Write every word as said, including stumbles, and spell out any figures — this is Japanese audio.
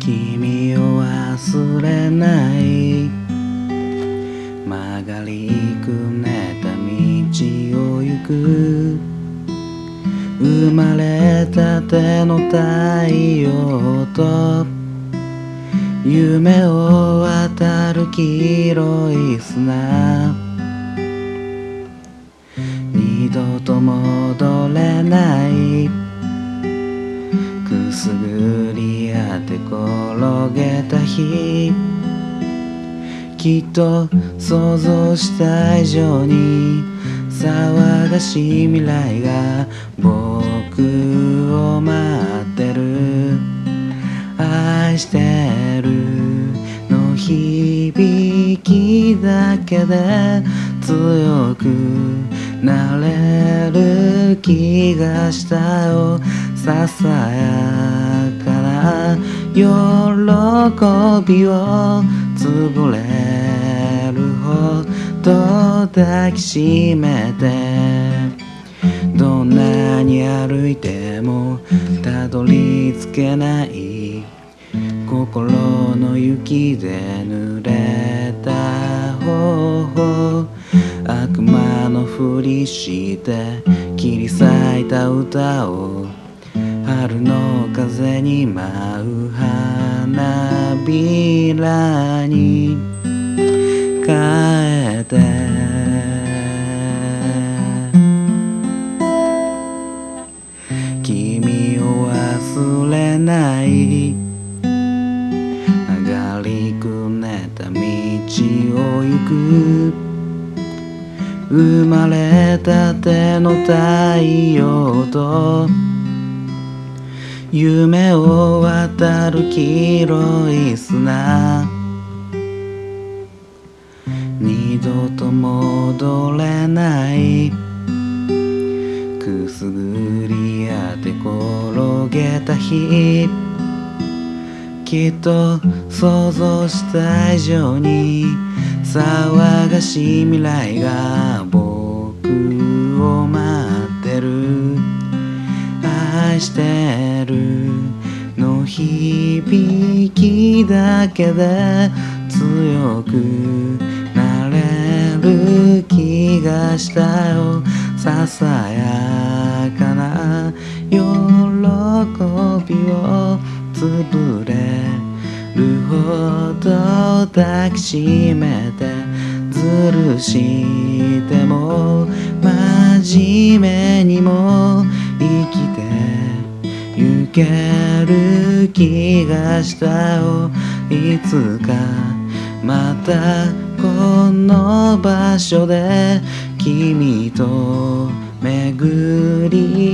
君を忘れない曲がりくねった道を行く生まれたての太陽と夢を渡る黄色い砂二度と戻れないくすぐり合って転げた日きっと想像した以上に騒がしい未来が僕を待ってる愛してるの響きだけで強くなれる気がしたよささやかな喜びをつぶれるほど抱きしめてどんなに歩いてもたどり着けない心の雪で濡れた頬悪魔のふりして切り裂いた歌を春の風に舞う花びらに変えて君を忘れない曲がりくねった道を行く生まれたての太陽と夢を渡る黄色い砂二度と戻れないくすぐり合って転げた日きっと想像した以上に騒がしい未来が僕を待ってる愛してるの響きだけで強くなれる気がしたよささやかな喜びをつぶれるほど抱きしめてずるしても真面目にも生きてゆける気がしたよいつかまたこの場所で君と巡り